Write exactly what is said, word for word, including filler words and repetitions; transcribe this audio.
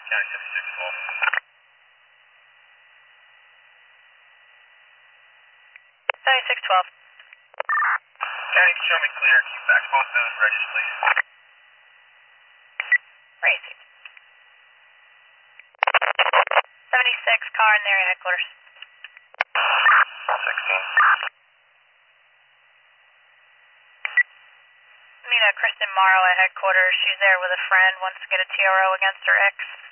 County seventy-six twelve. seventy-six twelve. County, show me clear. Can you fax both those regis, please? Crazy. seventy-six, car in the area headquarters. sixteen. Meet uh, Kristen Morrow at headquarters. She's there with a friend, wants to get a T R O against her ex.